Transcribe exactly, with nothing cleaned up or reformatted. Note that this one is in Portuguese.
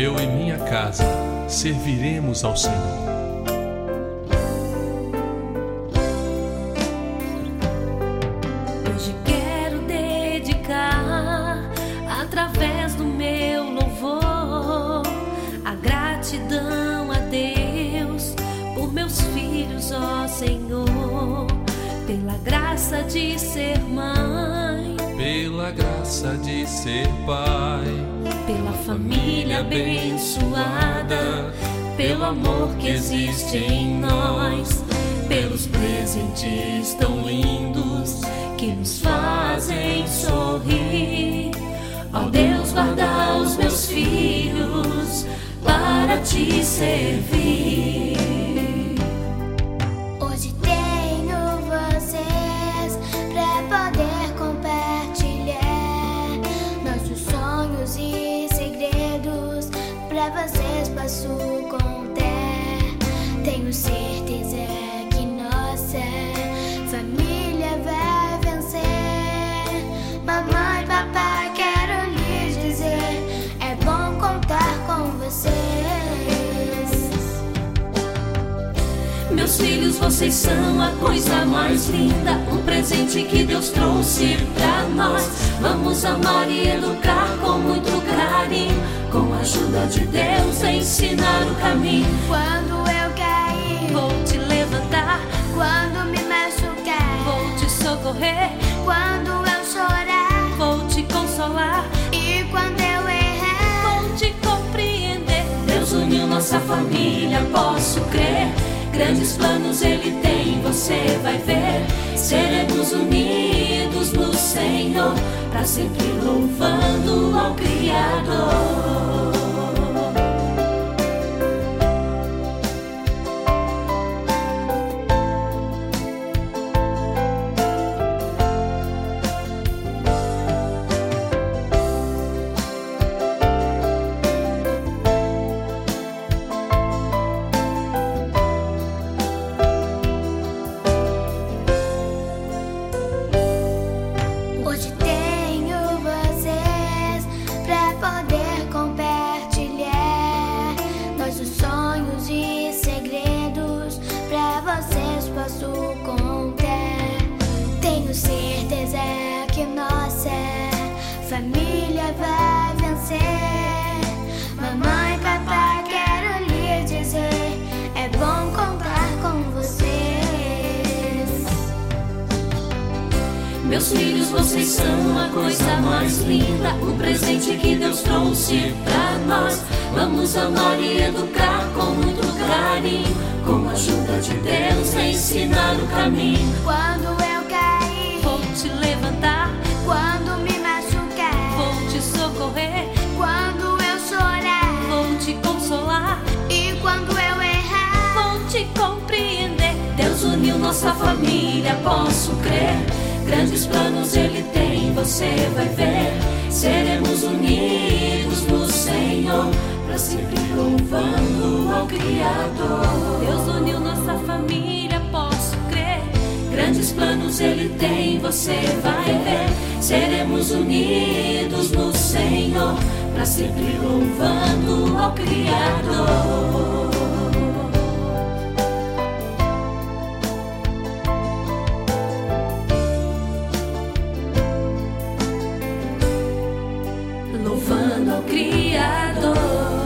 Eu e minha casa serviremos ao Senhor. Hoje quero dedicar, através do meu louvor, a gratidão a Deus por meus filhos, ó Senhor, pela graça de ser mãe, Pela graça de ser pai, pela família abençoada, pelo amor que existe em nós, pelos presentes tão lindos que nos fazem sorrir. Ó Deus, guarda os meus filhos para te servir. Hoje tenho vocês pra poder compartilhar nossos sonhos e segredos, pra vocês posso contar. Tenho certeza que nossa família vai vencer. Mamãe, papai, quero lhes dizer, é bom contar com vocês. Meus filhos, vocês são a coisa mais linda, um presente que Deus trouxe pra nós. Vamos amar e educar com muito carinho, com a ajuda de Deus, ensinar o caminho. Quando eu cair, Vou te levantar, quando me machucar, vou te socorrer, quando eu chorar vou te consolar, e quando eu errar, vou te compreender. Deus uniu nossa família, posso crer. Grandes planos Ele tem, você vai ver. Seremos unidos no Senhor, pra sempre louvando ao Criador. hoje tenho vocês pra poder compartilhar nossos sonhos e segredos, pra vocês posso contar. Tenho certeza que nossa família vai vencer. Mamãe, papai, quero lhe dizer, é bom contar com vocês. Meus filhos, vocês são a coisa mais linda, um presente que Deus trouxe pra nós. Vamos amar e educar com muito carinho, com a ajuda de Deus, ensinar o caminho. Quando eu cair, Vou te levantar, quando me machucar, vou te socorrer, quando eu chorar, vou te consolar, e quando eu errar, vou te compreender. Deus uniu nossa família, posso crer. Grandes planos Ele tem, você vai ver. Seremos unidos no Senhor, pra sempre louvando ao Criador. Deus uniu nossa família, posso crer. Grandes planos Ele tem, você vai ver. Seremos unidos no Senhor, pra sempre louvando ao Criador. Louvando ao Criador.